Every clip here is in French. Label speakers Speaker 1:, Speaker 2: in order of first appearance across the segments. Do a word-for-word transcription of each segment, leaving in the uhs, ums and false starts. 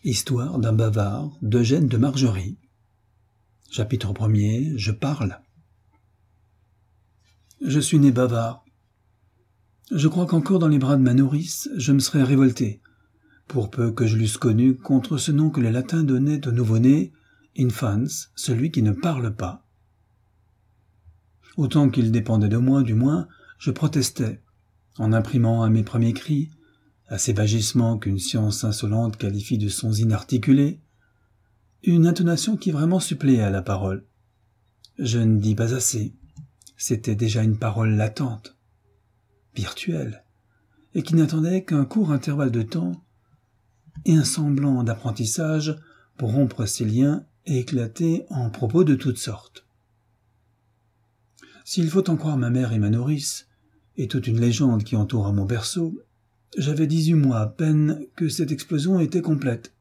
Speaker 1: Histoire d'un bavard d'Eugène de Margerie. Chapitre premier. Je parle. Je suis né bavard. Je crois qu'encore dans les bras de ma nourrice, je me serais révolté, pour peu que je l'eusse connu, contre ce nom que les latins donnaient au nouveau-né, infans, celui qui ne parle pas. Autant qu'il dépendait de moi, du moins, je protestais, en imprimant à mes premiers cris, à ces vagissements qu'une science insolente qualifie de sons inarticulés, une intonation qui vraiment suppléait à la parole. Je ne dis pas assez. C'était déjà une parole latente, virtuelle, et qui n'attendait qu'un court intervalle de temps et un semblant d'apprentissage pour rompre ces liens et éclater en propos de toutes sortes. S'il faut en croire ma mère et ma nourrice, et toute une légende qui entoure mon berceau, j'avais dix-huit mois à peine que cette explosion était complète.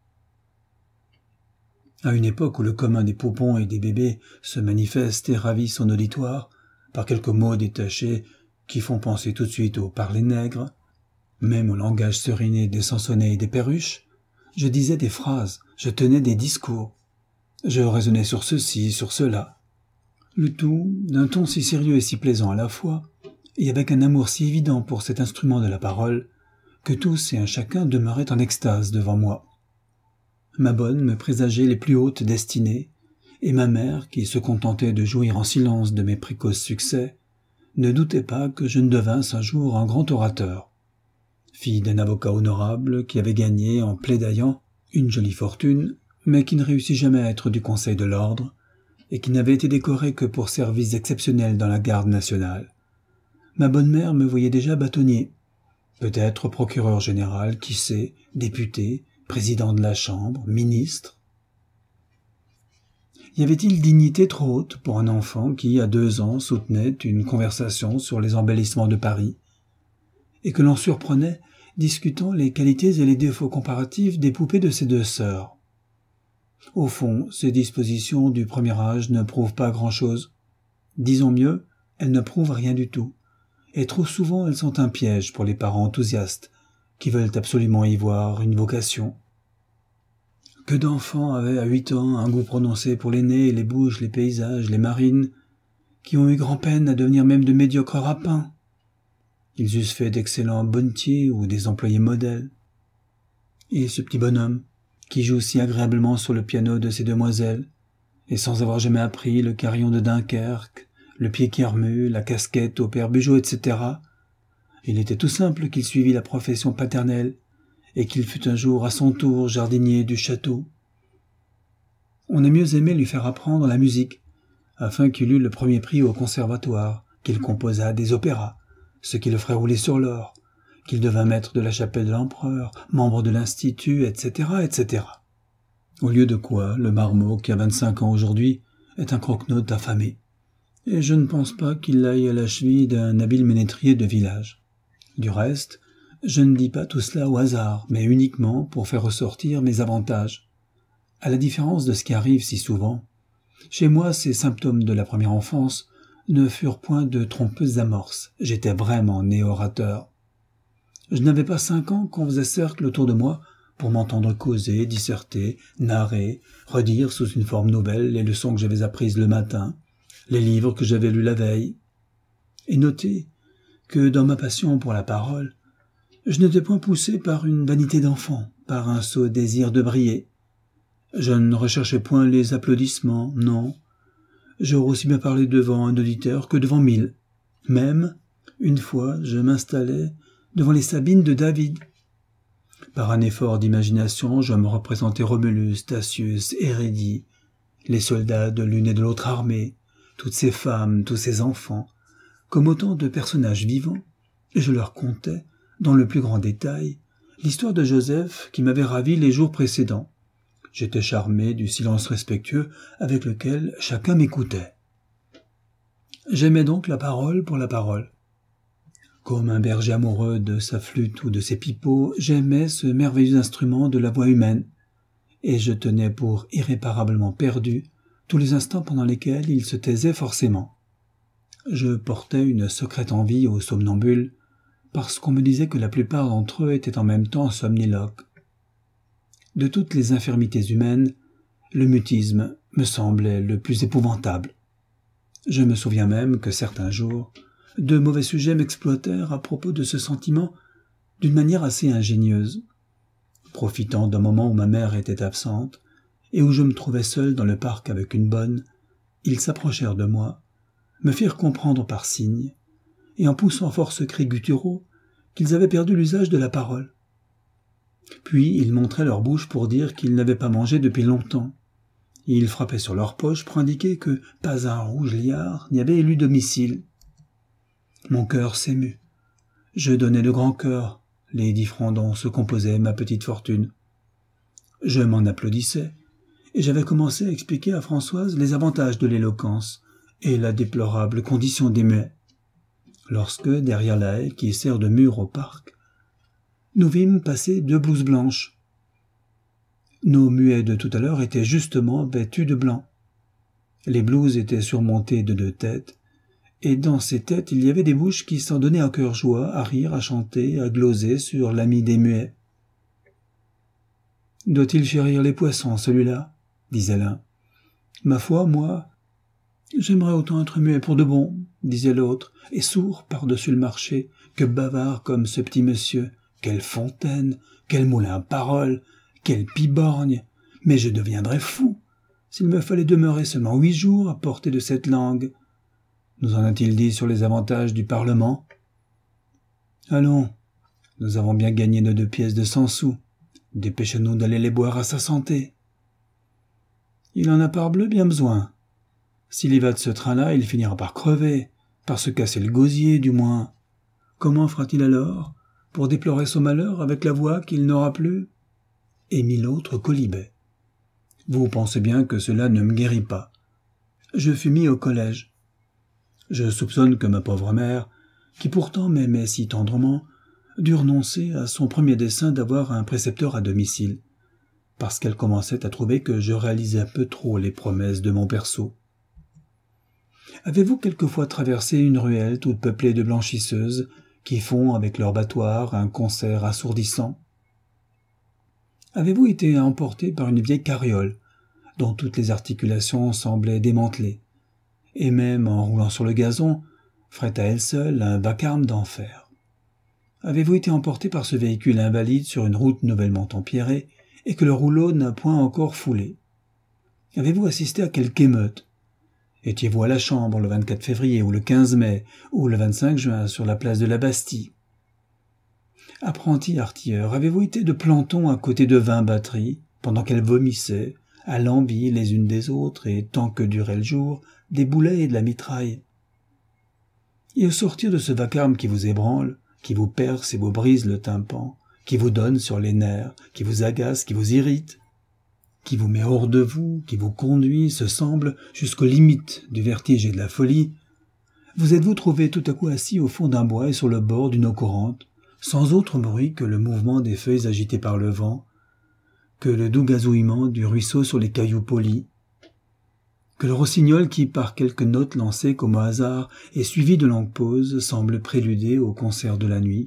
Speaker 1: À une époque où le commun des poupons et des bébés se manifeste et ravit son auditoire par quelques mots détachés qui font penser tout de suite au parler nègre, même au langage seriné des Sansonnets et des Perruches, je disais des phrases, je tenais des discours, je raisonnais sur ceci, sur cela, le tout d'un ton si sérieux et si plaisant à la fois, et avec un amour si évident pour cet instrument de la parole, que tous et un chacun demeuraient en extase devant moi. Ma bonne me présageait les plus hautes destinées, et ma mère, qui se contentait de jouir en silence de mes précoces succès, ne doutait pas que je ne devinsse un jour un grand orateur. Fille d'un avocat honorable qui avait gagné, en plaidoyant, une jolie fortune, mais qui ne réussit jamais à être du Conseil de l'Ordre, et qui n'avait été décoré que pour services exceptionnels dans la garde nationale. Ma bonne mère me voyait déjà bâtonnier, peut-être procureur général, qui sait, député, président de la Chambre, ministre. Y avait-il dignité trop haute pour un enfant qui, à deux ans, soutenait une conversation sur les embellissements de Paris, et que l'on surprenait discutant les qualités et les défauts comparatifs des poupées de ses deux sœurs? Au fond, ces dispositions du premier âge ne prouvent pas grand-chose. Disons mieux, elles ne prouvent rien du tout. Et trop souvent elles sont un piège pour les parents enthousiastes, qui veulent absolument y voir une vocation. Que d'enfants avaient à huit ans un goût prononcé pour les nez, les bouches, les paysages, les marines, qui ont eu grand-peine à devenir même de médiocres rapins. Ils eussent fait d'excellents bonnetiers ou des employés modèles. Et ce petit bonhomme, qui joue si agréablement sur le piano de ces demoiselles, et sans avoir jamais appris le carillon de Dunkerque, le pied qui remue, la casquette au père Bugeaud, et cetera. Il était tout simple qu'il suivît la profession paternelle et qu'il fût un jour à son tour jardinier du château. On a mieux aimé lui faire apprendre la musique, afin qu'il eût le premier prix au conservatoire, qu'il composât des opéras, ce qui le ferait rouler sur l'or, qu'il devint maître de la chapelle de l'empereur, membre de l'institut, et cetera, et cetera. Au lieu de quoi, le marmot, qui a vingt-cinq ans aujourd'hui, est un croque-note affamé. Et je ne pense pas qu'il aille à la cheville d'un habile ménétrier de village. Du reste, je ne dis pas tout cela au hasard, mais uniquement pour faire ressortir mes avantages. À la différence de ce qui arrive si souvent, chez moi ces symptômes de la première enfance ne furent point de trompeuses amorces, j'étais vraiment né orateur. Je n'avais pas cinq ans qu'on faisait cercle autour de moi pour m'entendre causer, disserter, narrer, redire sous une forme nouvelle les leçons que j'avais apprises le matin, les livres que j'avais lus la veille, et notez que dans ma passion pour la parole, je n'étais point poussé par une vanité d'enfant, par un sot désir de briller. Je ne recherchais point les applaudissements, non. J'aurais aussi bien parlé devant un auditeur que devant mille. Même, une fois, je m'installais devant les Sabines de David. Par un effort d'imagination, je me représentais Romulus, Tatius, Hérédie, les soldats de l'une et de l'autre armée, toutes ces femmes, tous ces enfants, comme autant de personnages vivants, et je leur contais, dans le plus grand détail, l'histoire de Joseph qui m'avait ravi les jours précédents. J'étais charmé du silence respectueux avec lequel chacun m'écoutait. J'aimais donc la parole pour la parole. Comme un berger amoureux de sa flûte ou de ses pipeaux, j'aimais ce merveilleux instrument de la voix humaine, et je tenais pour irréparablement perdu tous les instants pendant lesquels il se taisait forcément. Je portais une secrète envie aux somnambules, parce qu'on me disait que la plupart d'entre eux étaient en même temps somniloques. De toutes les infirmités humaines, le mutisme me semblait le plus épouvantable. Je me souviens même que certains jours, de mauvais sujets m'exploitèrent à propos de ce sentiment d'une manière assez ingénieuse. Profitant d'un moment où ma mère était absente et où je me trouvais seul dans le parc avec une bonne, ils s'approchèrent de moi, me firent comprendre par signes, et en poussant fort ce cri gutturaux, qu'ils avaient perdu l'usage de la parole. Puis ils montraient leur bouche pour dire qu'ils n'avaient pas mangé depuis longtemps. Et ils frappaient sur leur poche pour indiquer que pas un rouge liard n'y avait élu domicile. Mon cœur s'émut. Je donnais de grand cœur les dix francs dont se composait ma petite fortune. Je m'en applaudissais, et j'avais commencé à expliquer à Françoise les avantages de l'éloquence et la déplorable condition des muets. Lorsque, derrière la haie qui sert de mur au parc, nous vîmes passer deux blouses blanches. Nos muets de tout à l'heure étaient justement vêtus de blanc. Les blouses étaient surmontées de deux têtes, et dans ces têtes il y avait des bouches qui s'en donnaient à cœur joie, à rire, à chanter, à gloser sur l'ami des muets. « Doit-il chérir les poissons, celui-là » disait l'un. « Ma foi, moi, j'aimerais autant être muet pour de bon, » disait l'autre, et sourd par-dessus le marché, que bavard comme ce petit monsieur. Quelle fontaine, quel moulin à paroles, quelle piborgne, mais je deviendrais fou s'il me fallait demeurer seulement huit jours à portée de cette langue. Nous en a-t-il dit sur les avantages du Parlement? Allons, nous avons bien gagné nos deux pièces de cent sous. Dépêchons-nous d'aller les boire à sa santé. Il en a parbleu bien besoin. S'il y va de ce train-là, il finira par crever, par se casser le gosier, du moins. Comment fera-t-il alors, pour déplorer son malheur avec la voix qu'il n'aura plus? Et mille autres quolibets. Vous pensez bien que cela ne me guérit pas. Je fus mis au collège. Je soupçonne que ma pauvre mère, qui pourtant m'aimait si tendrement, dut renoncer à son premier dessein d'avoir un précepteur à domicile, parce qu'elle commençait à trouver que je réalisais un peu trop les promesses de mon berceau. Avez-vous quelquefois traversé une ruelle toute peuplée de blanchisseuses qui font avec leur battoir un concert assourdissant? Avez-vous été emporté par une vieille carriole, dont toutes les articulations semblaient démantelées, et même en roulant sur le gazon, ferait à elle seule un vacarme d'enfer? Avez-vous été emporté par ce véhicule invalide sur une route nouvellement empierrée, et que le rouleau n'a point encore foulé? Avez-vous assisté à quelque émeute? Étiez-vous à la Chambre le vingt-quatre février ou le quinze mai ou le vingt-cinq juin sur la place de la Bastille? Apprenti artilleur, avez-vous été de planton à côté de vingt batteries, pendant qu'elles vomissaient, à l'envi les unes des autres, et tant que durait le jour, des boulets et de la mitraille? Et au sortir de ce vacarme qui vous ébranle, qui vous perce et vous brise le tympan, qui vous donne sur les nerfs, qui vous agace, qui vous irrite, qui vous met hors de vous, qui vous conduit, se semble, jusqu'aux limites du vertige et de la folie, vous êtes-vous trouvé tout à coup assis au fond d'un bois et sur le bord d'une eau courante, sans autre bruit que le mouvement des feuilles agitées par le vent, que le doux gazouillement du ruisseau sur les cailloux polis, que le rossignol qui, par quelques notes lancées comme au hasard et suivies de longues pauses, semble préluder au concert de la nuit?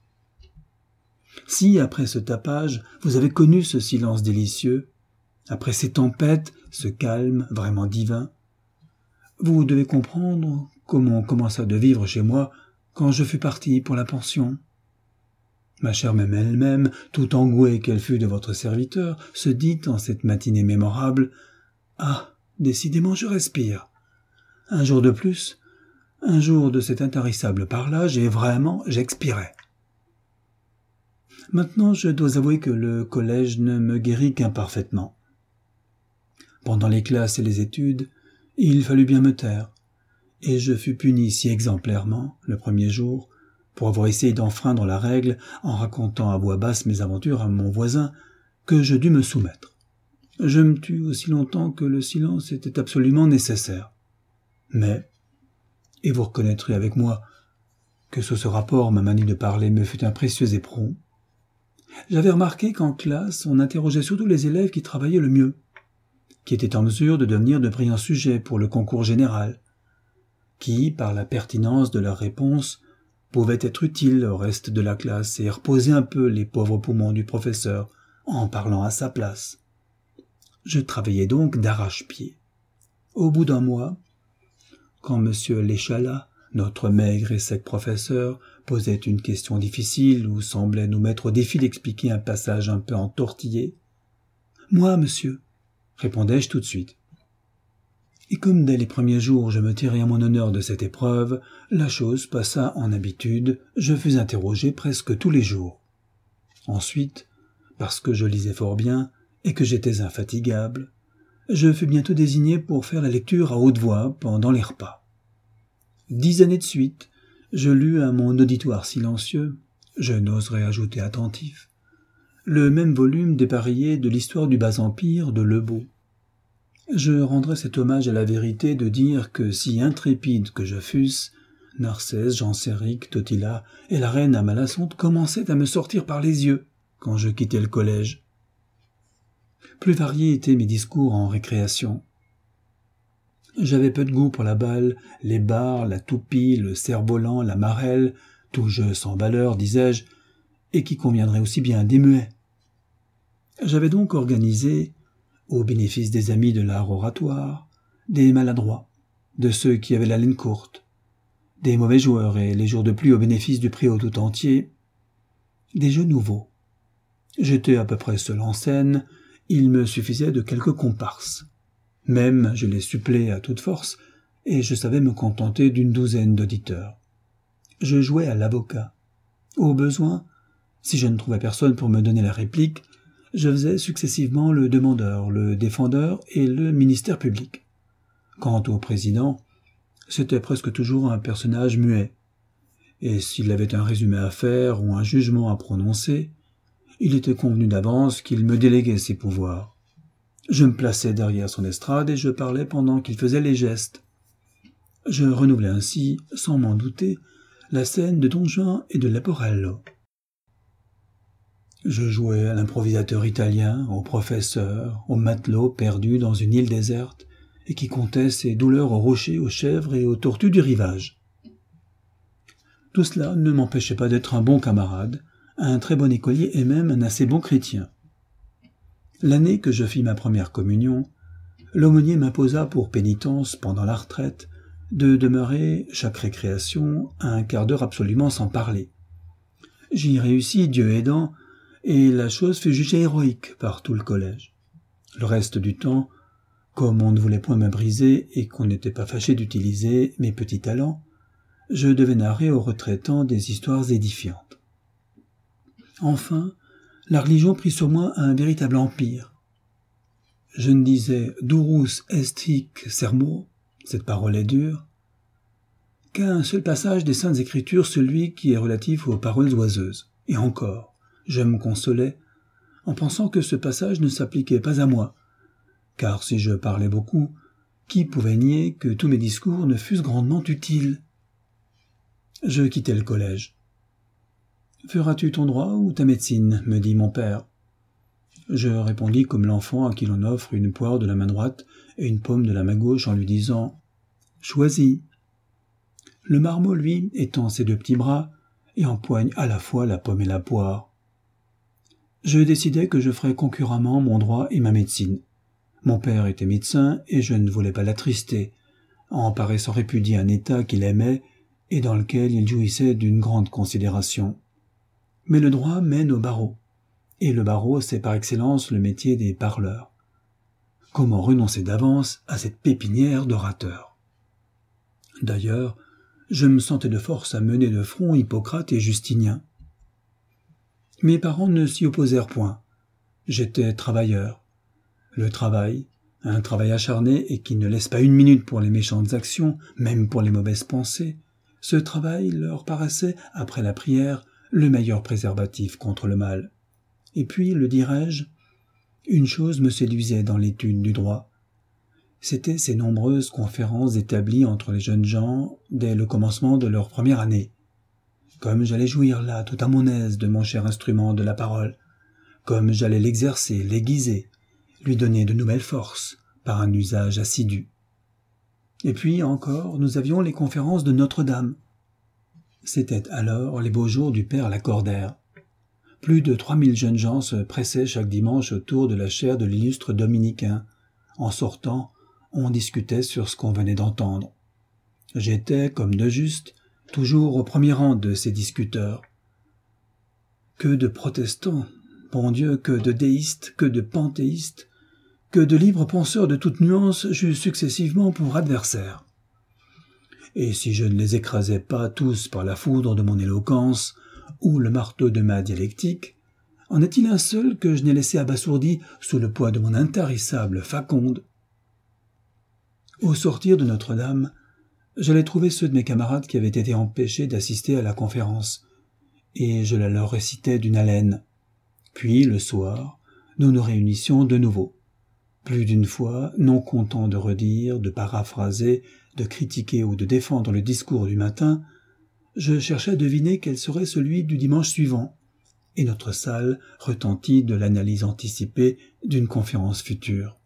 Speaker 1: Si, après ce tapage, vous avez connu ce silence délicieux, après ces tempêtes, ce calme vraiment divin, vous devez comprendre comment on commença de vivre chez moi quand je fus parti pour la pension. Ma chère même elle-même, tout engouée qu'elle fut de votre serviteur, se dit en cette matinée mémorable « Ah, décidément je respire. Un jour de plus, un jour de cet intarissable parlage, et vraiment j'expirais. » Maintenant, je dois avouer que le collège ne me guérit qu'imparfaitement. Pendant les classes et les études, il fallut bien me taire, et je fus puni si exemplairement, le premier jour, pour avoir essayé d'enfreindre la règle en racontant à voix basse mes aventures à mon voisin, que je dus me soumettre. Je me tus aussi longtemps que le silence était absolument nécessaire. Mais, et vous reconnaîtrez avec moi que sous ce rapport ma manie de parler me fut un précieux éperon, j'avais remarqué qu'en classe on interrogeait surtout les élèves qui travaillaient le mieux, qui étaient en mesure de devenir de brillants sujets pour le concours général, qui, par la pertinence de leurs réponses, pouvaient être utiles au reste de la classe et reposer un peu les pauvres poumons du professeur en parlant à sa place. Je travaillais donc d'arrache-pied. Au bout d'un mois, quand M. Léchalas, notre maigre et sec professeur, posait une question difficile ou semblait nous mettre au défi d'expliquer un passage un peu entortillé, « Moi, monsieur », répondais-je tout de suite. Et comme dès les premiers jours je me tirais à mon honneur de cette épreuve, la chose passa en habitude, je fus interrogé presque tous les jours. Ensuite, parce que je lisais fort bien et que j'étais infatigable, je fus bientôt désigné pour faire la lecture à haute voix pendant les repas. Dix années de suite, je lus à mon auditoire silencieux, je n'oserais ajouter attentif, le même volume dépareillé de l'histoire du Bas-Empire de Lebeau. Je rendrais cet hommage à la vérité de dire que si intrépide que je fusse, Narcisse, Genséric, Totila et la reine Amalasunthe commençaient à me sortir par les yeux quand je quittais le collège. Plus variés étaient mes discours en récréation. J'avais peu de goût pour la balle, les barres, la toupie, le cerf-volant, la marelle, tout jeu sans valeur, disais-je, et qui conviendrait aussi bien à des muets. J'avais donc organisé, au bénéfice des amis de l'art oratoire, des maladroits, de ceux qui avaient la laine courte, des mauvais joueurs et les jours de pluie au bénéfice du préau tout entier, des jeux nouveaux. J'étais à peu près seul en scène, il me suffisait de quelques comparses. Même je les supplais à toute force, et je savais me contenter d'une douzaine d'auditeurs. Je jouais à l'avocat. Au besoin, si je ne trouvais personne pour me donner la réplique, je faisais successivement le demandeur, le défendeur et le ministère public. Quant au président, c'était presque toujours un personnage muet, et s'il avait un résumé à faire ou un jugement à prononcer, il était convenu d'avance qu'il me déléguait ses pouvoirs. Je me plaçais derrière son estrade et je parlais pendant qu'il faisait les gestes. Je renouvelais ainsi, sans m'en douter, la scène de Don Juan et de Leporello. Je jouais à l'improvisateur italien, au professeur, au matelot perdu dans une île déserte et qui comptait ses douleurs aux rochers, aux chèvres et aux tortues du rivage. Tout cela ne m'empêchait pas d'être un bon camarade, un très bon écolier et même un assez bon chrétien. L'année que je fis ma première communion, l'aumônier m'imposa pour pénitence pendant la retraite de demeurer, chaque récréation, un quart d'heure absolument sans parler. J'y réussis, Dieu aidant, et la chose fut jugée héroïque par tout le collège. Le reste du temps, comme on ne voulait point me briser et qu'on n'était pas fâché d'utiliser mes petits talents, je devais narrer aux retraitants des histoires édifiantes. Enfin, la religion prit sur moi un véritable empire. Je ne disais « durus est hic sermo », cette parole est dure, qu'à un seul passage des Saintes Écritures, celui qui est relatif aux paroles oiseuses. Et encore, je me consolais en pensant que ce passage ne s'appliquait pas à moi, car si je parlais beaucoup, qui pouvait nier que tous mes discours ne fussent grandement utiles? Je quittai le collège. « Feras-tu ton droit ou ta médecine ?» me dit mon père. Je répondis comme l'enfant à qui l'on offre une poire de la main droite et une pomme de la main gauche en lui disant « Choisis !» Le marmot, lui, étend ses deux petits bras et empoigne à la fois la pomme et la poire. Je décidai que je ferais concurremment mon droit et ma médecine. Mon père était médecin et je ne voulais pas l'attrister, en paraissant répudier un état qu'il aimait et dans lequel il jouissait d'une grande considération. Mais le droit mène au barreau, et le barreau, c'est par excellence le métier des parleurs. Comment renoncer d'avance à cette pépinière d'orateurs? D'ailleurs, je me sentais de force à mener de front Hippocrate et Justinien. Mes parents ne s'y opposèrent point. J'étais travailleur. Le travail, un travail acharné et qui ne laisse pas une minute pour les méchantes actions, même pour les mauvaises pensées, ce travail leur paraissait, après la prière, le meilleur préservatif contre le mal. Et puis, le dirais-je, une chose me séduisait dans l'étude du droit. C'étaient ces nombreuses conférences établies entre les jeunes gens dès le commencement de leur première année. Comme j'allais jouir là, tout à mon aise, de mon cher instrument de la parole, comme j'allais l'exercer, l'aiguiser, lui donner de nouvelles forces par un usage assidu. Et puis encore, nous avions les conférences de Notre-Dame. C'étaient alors les beaux jours du père Lacordaire. plus de trois mille jeunes gens se pressaient chaque dimanche autour de la chaire de l'illustre dominicain. En sortant, on discutait sur ce qu'on venait d'entendre. J'étais, comme de juste, toujours au premier rang de ces discuteurs. Que de protestants, bon Dieu, que de déistes, que de panthéistes, que de libres penseurs de toutes nuances j'eus successivement pour adversaires. Et si je ne les écrasais pas tous par la foudre de mon éloquence ou le marteau de ma dialectique, en est-il un seul que je n'ai laissé abasourdi sous le poids de mon intarissable faconde? Au sortir de Notre-Dame, j'allais trouver ceux de mes camarades qui avaient été empêchés d'assister à la conférence, et je la leur récitais d'une haleine. Puis, le soir, nous nous réunissions de nouveau. Plus d'une fois, non content de redire, de paraphraser, de critiquer ou de défendre le discours du matin, je cherchais à deviner quel serait celui du dimanche suivant, et notre salle retentit de l'analyse anticipée d'une conférence future.